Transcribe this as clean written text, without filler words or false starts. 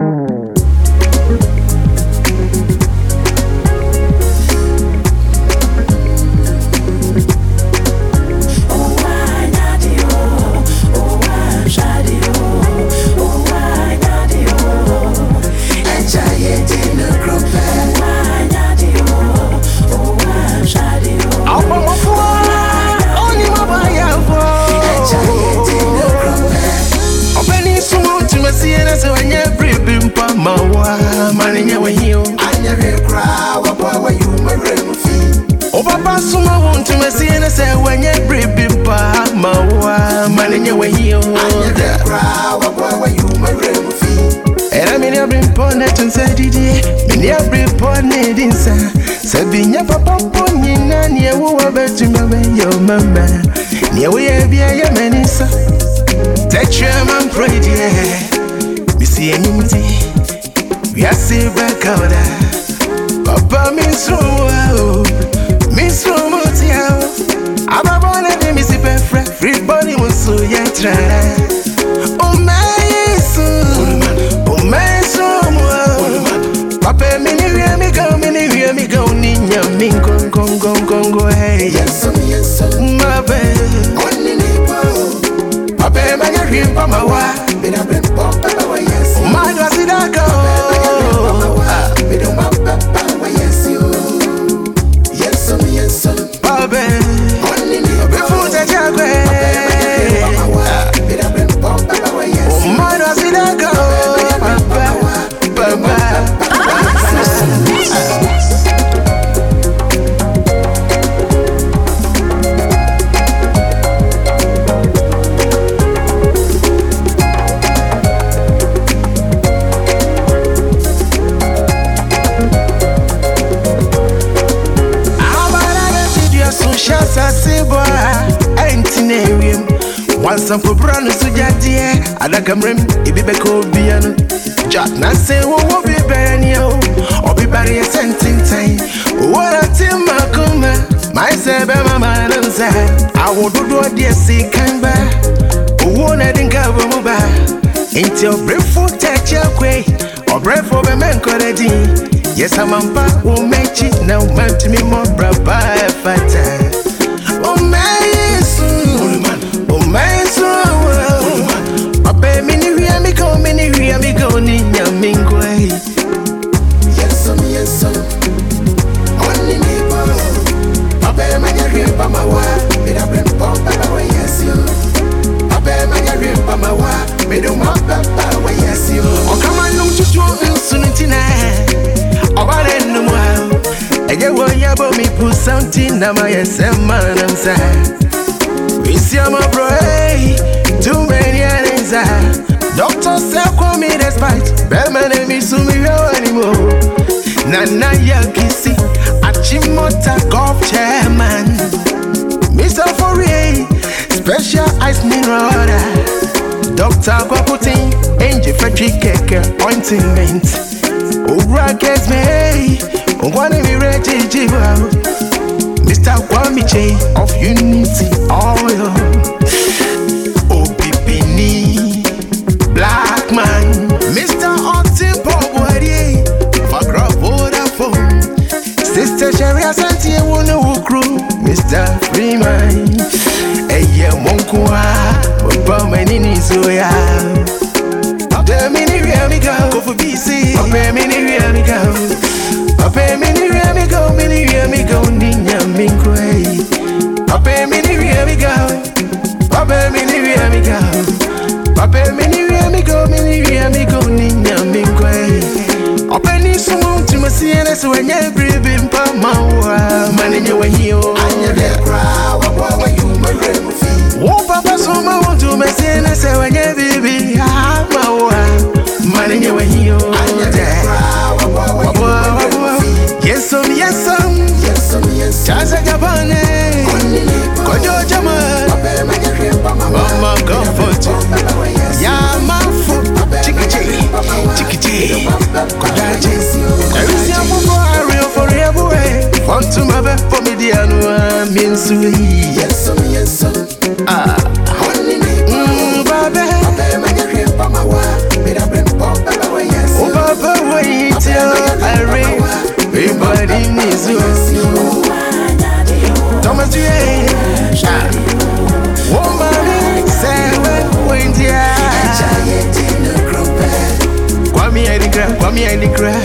Some for brand sujatie adakamrem ibibeko biano jat na say wo be benio obi bari sentintain what atim makuma my say be mama nansa awododo de si kanba wo na dinka bo mu ba enti obrefo teche kwe obrefo be men koredi yes amampa wo mechi na umantimi mo braba fata o mesu o mesu Papa mini we me go ni nyamingwe yes only me Papa manya rimpa mawa me da brempo papa we yes you Papa manya rimpa mawa me do ma papa we yes you o kama num tutu nsunutina obare num wa eje wo yabo mi pu something na my sema namsa we see my bro too many Doctor say call me despite Bema name is Sumi anymore Nana Yakisi Achimota golf chairman Mr. Fourier Special ice mineral Dr. Kwaputin Angel Frederick Keke Ointment Ura Kesme Ungwane mi reji jiwa Mr. Kwamiche of Unity Oil Black man, Mr. Octin Boy, Fagra Vodafone, Sister Sherry Asante Wuna Wukru, Mr. Freeman, Eye Monkwa, Obamani Zoya. Papa mini we go, go for BC. Papa mini we go, Papa mini we go, mini we go, Ninya Minkwe. Papa mini we go, Papa mini we go, Papa mini we go, Ninya Minkwe. Open this one to my CNS when you're breathing, Pama, man, you were here. And you're there, what you may oh, Papa, so I want to my CNS when you're baby. Man, you were here. And you're there, yes, Chaza Japane, Kojo Jama, Mama Comfort, Yamafu, Chicky, Kodaji, every single area for everywhere. Want to my bed for me, dear, no, mean sweet. Yes, me any cry.